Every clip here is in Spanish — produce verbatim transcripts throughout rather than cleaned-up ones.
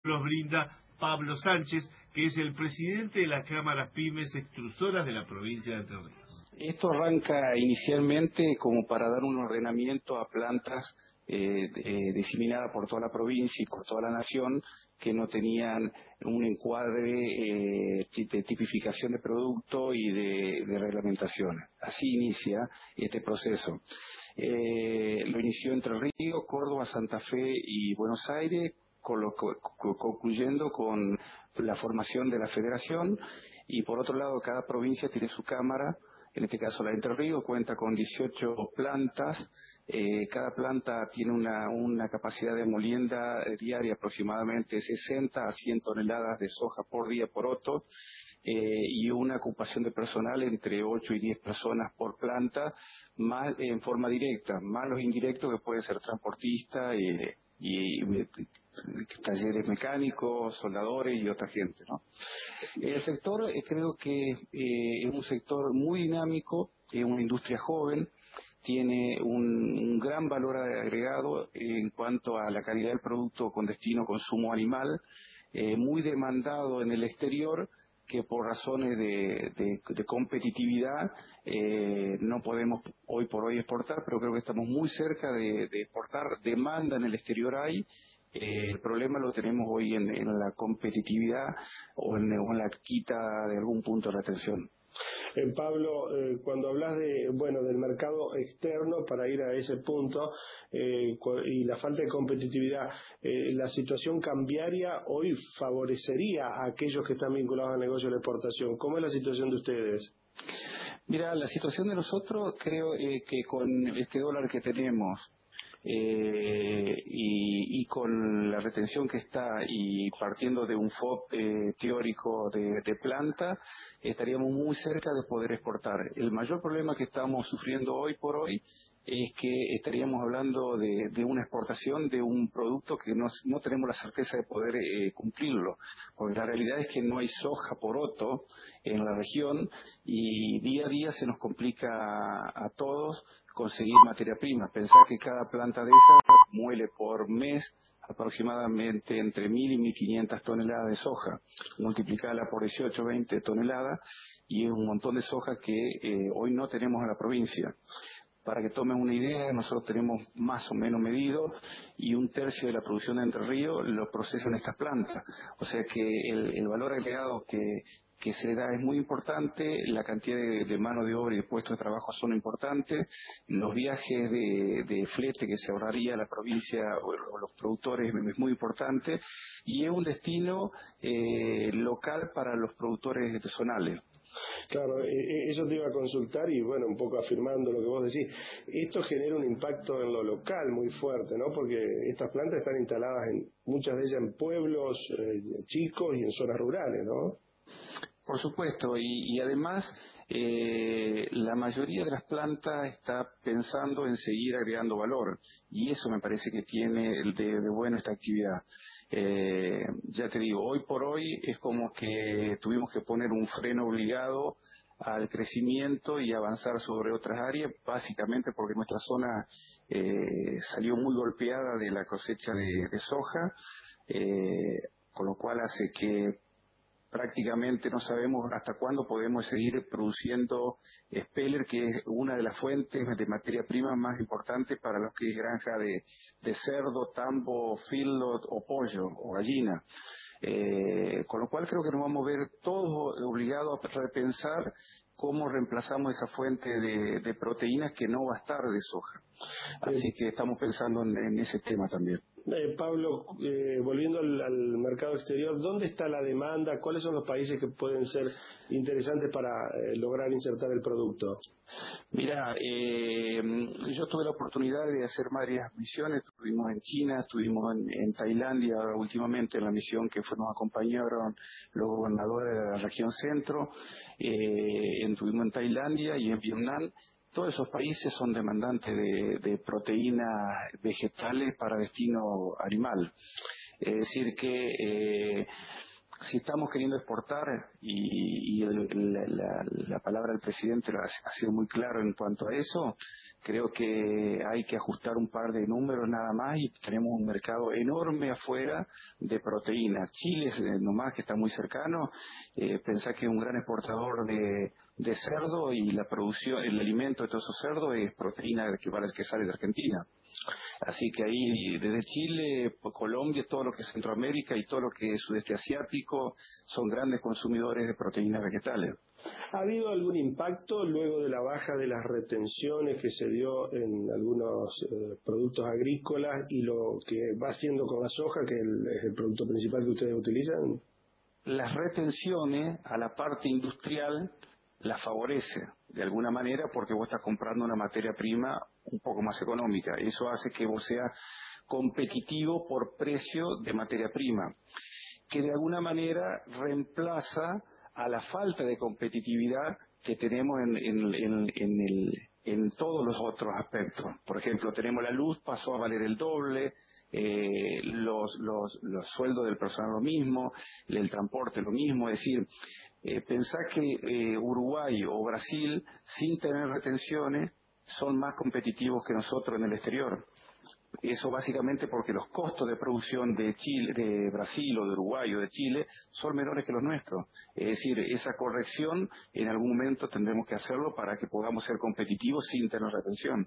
nos brinda Pablo Sánchez, que es el presidente de las cámaras pymes extrusoras de la provincia de Entre Ríos. Esto arranca inicialmente como para dar un ordenamiento a plantas eh, eh, diseminadas por toda la provincia y por toda la nación que no tenían un encuadre eh, de tipificación de producto y de, de reglamentación. Así inicia este proceso. Eh, lo inició Entre Ríos, Córdoba, Santa Fe y Buenos Aires, concluyendo con la formación de la federación, y por otro lado cada provincia tiene su cámara. En este caso la Entre Ríos cuenta con dieciocho plantas, eh, cada planta tiene una, una capacidad de molienda diaria aproximadamente sesenta a cien toneladas de soja por día por otto, eh, y una ocupación de personal entre ocho y diez personas por planta, más en forma directa, más los indirectos que pueden ser transportistas eh, y, y talleres mecánicos, soldadores y otra gente, ¿no? El sector eh, creo que eh, es un sector muy dinámico, es una industria joven, tiene un, un gran valor agregado en cuanto a la calidad del producto con destino a consumo animal, eh, muy demandado en el exterior, que por razones de, de, de competitividad eh, no podemos hoy por hoy exportar, pero creo que estamos muy cerca de, de exportar. Demanda en el exterior hay. Eh, el problema lo tenemos hoy en, en la competitividad o en, o en la quita de algún punto de retención. Eh, Pablo, eh, cuando hablas de bueno del mercado externo, para ir a ese punto, eh, y la falta de competitividad, eh, la situación cambiaria hoy favorecería a aquellos que están vinculados al negocio de la exportación. ¿Cómo es la situación de ustedes? Mira, la situación de nosotros creo eh, que con este dólar que tenemos, Eh, y, y con la retención que está y partiendo de un F O B eh, teórico de, de planta, estaríamos muy cerca de poder exportar. El mayor problema que estamos sufriendo hoy por hoy es que estaríamos hablando de, de una exportación de un producto que no, no tenemos la certeza de poder eh, cumplirlo, porque la realidad es que no hay soja poroto en la región y día a día se nos complica a, a todos conseguir materia prima. Pensar que cada planta de esas muele por mes aproximadamente entre mil y mil quinientas toneladas de soja, multiplicarla por dieciocho, veinte toneladas, y es un montón de soja que eh, hoy no tenemos en la provincia. Para que tomen una idea, nosotros tenemos más o menos medido y un tercio de la producción de Entre Ríos lo procesan estas plantas. O sea que el, el valor agregado que, que se da es muy importante, la cantidad de, de mano de obra y de puestos de trabajo son importantes, los viajes de, de flete que se ahorraría a la provincia o, o los productores es muy importante, y es un destino eh, local para los productores zonales. Claro, eh, eso te iba a consultar y bueno, un poco afirmando lo que vos decís, esto genera un impacto en lo local muy fuerte, ¿no? Porque estas plantas están instaladas en muchas de ellas en pueblos eh, chicos y en zonas rurales, ¿no? Por supuesto, y, y además eh, la mayoría de las plantas está pensando en seguir agregando valor, y eso me parece que tiene de, de bueno esta actividad. Eh, ya te digo, hoy por hoy es como que tuvimos que poner un freno obligado al crecimiento y avanzar sobre otras áreas, básicamente porque nuestra zona eh, salió muy golpeada de la cosecha de, de soja, eh, con lo cual hace que prácticamente no sabemos hasta cuándo podemos seguir produciendo speller, que es una de las fuentes de materia prima más importantes para los que es granja de, de cerdo, tambo, feedlot o pollo o gallina. Eh, con lo cual creo que nos vamos a ver todos obligados a repensar cómo reemplazamos esa fuente de, de proteínas que no va a estar de soja. Así que estamos pensando en, en ese tema también. Eh, Pablo, eh, volviendo al, al mercado exterior, ¿dónde está la demanda? ¿Cuáles son los países que pueden ser interesantes para eh, lograr insertar el producto? Mira, eh, yo tuve la oportunidad de hacer varias misiones. Estuvimos en China, estuvimos en, en Tailandia últimamente en la misión que fue, nos acompañaron los gobernadores de la región centro. Eh, estuvimos en Tailandia y en Vietnam. Todos esos países son demandantes de, de proteínas vegetales para destino animal. Es decir que eh, si estamos queriendo exportar, y, y el, la, la, la palabra del presidente ha, ha sido muy claro en cuanto a eso, creo que hay que ajustar un par de números nada más y tenemos un mercado enorme afuera de proteínas. Chile es nomás que está muy cercano, eh, pensá que es un gran exportador de, de cerdo y la producción, el alimento de todos esos cerdos es proteína que vale que sale de Argentina. Así que ahí desde Chile, Colombia, todo lo que es Centroamérica y todo lo que es sudeste asiático son grandes consumidores de proteínas vegetales. ¿Ha habido algún impacto luego de la baja de las retenciones que se dio en algunos eh, productos agrícolas y lo que va haciendo con la soja, que el, es el producto principal que ustedes utilizan? Las retenciones a la parte industrial las favorece de alguna manera porque vos estás comprando una materia prima un poco más económica. Eso hace que vos seas competitivo por precio de materia prima, que de alguna manera reemplaza a la falta de competitividad que tenemos en, en, en, en, el, en todos los otros aspectos. Por ejemplo, tenemos la luz, pasó a valer el doble, eh, los, los, los sueldos del personal lo mismo, el transporte lo mismo, es decir, eh, pensá que eh, Uruguay o Brasil, sin tener retenciones, son más competitivos que nosotros en el exterior. Eso básicamente porque los costos de producción de Chile, de Brasil o de Uruguay o de Chile son menores que los nuestros. Es decir, esa corrección en algún momento tendremos que hacerlo para que podamos ser competitivos sin tener retención.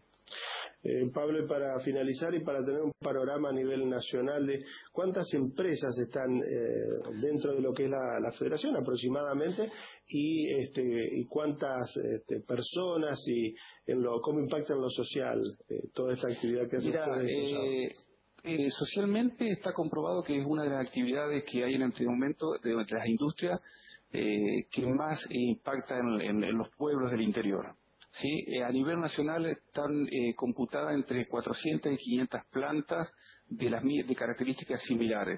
Eh, Pablo, para finalizar y para tener un panorama a nivel nacional de cuántas empresas están eh, dentro de lo que es la, la federación aproximadamente y este y cuántas este, personas y en lo cómo impacta en lo social eh, toda esta actividad que hacen Mira, ustedes. Eh, eh, socialmente está comprobado que es una de las actividades que hay en este momento de, de las industrias eh, que más impacta en, en, en los pueblos del interior. ¿Sí? Eh, a nivel nacional están eh, computadas entre cuatrocientas y quinientas plantas de las de características similares,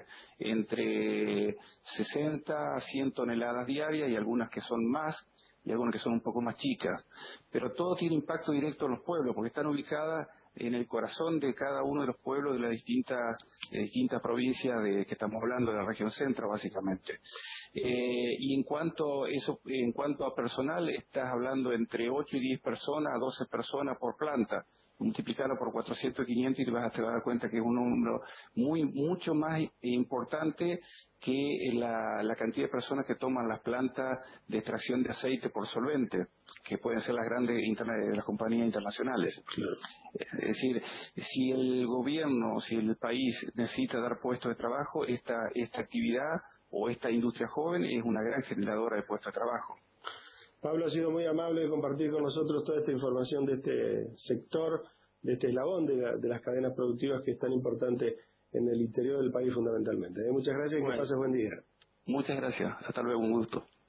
entre sesenta a cien toneladas diarias y algunas que son más y algunas que son un poco más chicas. Pero todo tiene impacto directo en los pueblos porque están ubicadas en el corazón de cada uno de los pueblos de las distintas, de distintas provincias de que estamos hablando, de la región centro, básicamente. Eh, y en cuanto, eso, en cuanto a personal, estás hablando entre ocho y diez personas, a doce personas por planta. Multiplicarlo por cuatrocientos y quinientos y te vas a, te vas a dar cuenta que es un número muy, mucho más importante que la, la cantidad de personas que toman las plantas de extracción de aceite por solvente, que pueden ser las grandes interna, las compañías internacionales. Claro. Es decir, si el gobierno, si el país necesita dar puestos de trabajo, esta, esta actividad o esta industria joven es una gran generadora de puestos de trabajo. Pablo, ha sido muy amable de compartir con nosotros toda esta información de este sector, de este eslabón de, la, de las cadenas productivas que es tan importante en el interior del país fundamentalmente. ¿Eh? Muchas gracias y Bueno, que pases buen día. muchas gracias. Hasta luego, un gusto.